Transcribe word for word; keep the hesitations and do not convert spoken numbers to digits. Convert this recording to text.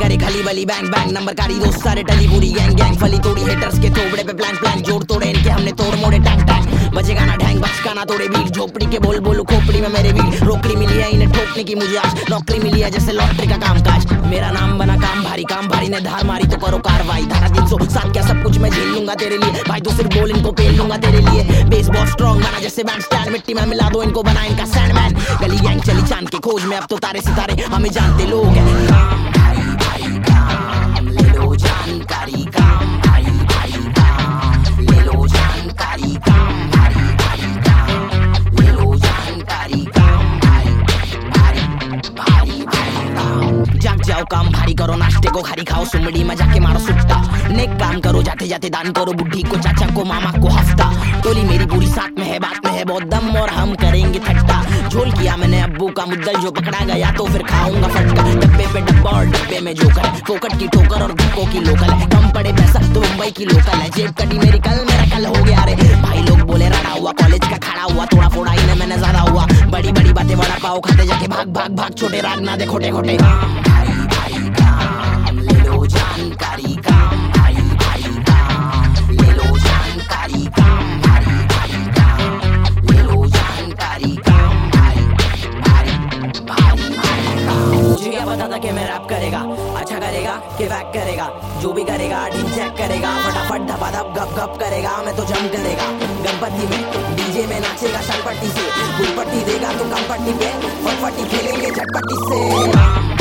करे खली बली bang bang, number कारी दोस्त सारे टली पूरी गैंग गैंग, फली तोड़ी हेटर्स के थोबड़े पे प्लान प्लान, जोड़ तोड़े इनके हमने तोड़ मोड़े टैंग टैंग, बजेगा ना ढैंग बचका ना तोड़े बीट, झोपड़ी के बोल बोलू खोपड़ी में मेरे बीट, रोकड़ी मिली है इन्हें ठोकने की मुझे आज, नौकरी मिली है जैसे लॉटरी का काम काज, मेरा नाम बना काम भारी, काम भारी ने धार मारी तो करो कार्रवाई, धारा तीन सौ सात क्या सब कुछ मैं झेल लूंगा तेरे लिए, भाई तू सिर्फ बोल इनको पेल लूंगा तेरे लिए, बेस बहुत स्ट्रॉन्ग बना जैसे बैंड स्टैंड, मिट्टी में मिला दो इनको बना इनका सैंडमैन, गली गैंग चली चांद के खोज में अब तो तारे सितारे हमें जानते लोग हैं, काम भारी भारी काम ले लो जानकारी, काम भारी भारी काम ले लो जानकारी, काम भारी भारी काम ले लो जानकारी, काम भारी भारी भारी भारी काम, जाग जाओ काम भारी करो, नाश्ते को खारी खाओ, सुमड़ी में जाके मारो सुट्टा, नेक काम करो जाते जाते दान करो, बुढ़ी को चाचा को मामा को हफ्ता, टोली मेरी पूरी साथ में है, बात में है बहुत दम और हम करेंगे ठट्टा, झोल किया मैंने अब्बू का मुद्दल, जो पकड़ा गया तो फिर खाऊंगा फटका, डब्बे पे डब्बा और डब्बे में जोकर, फोकट की ठोकर और धक्कों की लोकल है, कम पड़े पैसा तो मुंबई की लोकल है, जेब कटी मेरी कल मेरा कल हो गया रे, भाई लोग बोले रड़ा हुआ, कॉलेज का खड़ा हुआ, थोड़ा फोड़ा इन्हें मैंने ज्यादा हुआ, बड़ी बड़ी बातें बड़ा पाओ खाते जाके भाग भाग भाग, छोटे राग ना दे खोटे खोटे, काम भारी भारी काम ले लो जानकारी, काम भारी भारी काम ले लो जानकारी, काम भारी भारी काम ले लो जानकारी, काम भारी भारी भारी भारी काम, मुझे क्या पता था कि मैं रैप करेगा, अच्छा करेगा कि वैक करेगा, जो भी करेगा टीम चेक करेगा, फटाफट धपा धप गप गप करेगा, मैं तो जम करेगा, गणपति में डीजे में नाचेगा शनपट्टी से, फुल पट्टी देगा तो कम पट्टी पे, फटफटी खेलेंगे झटपट्टी से।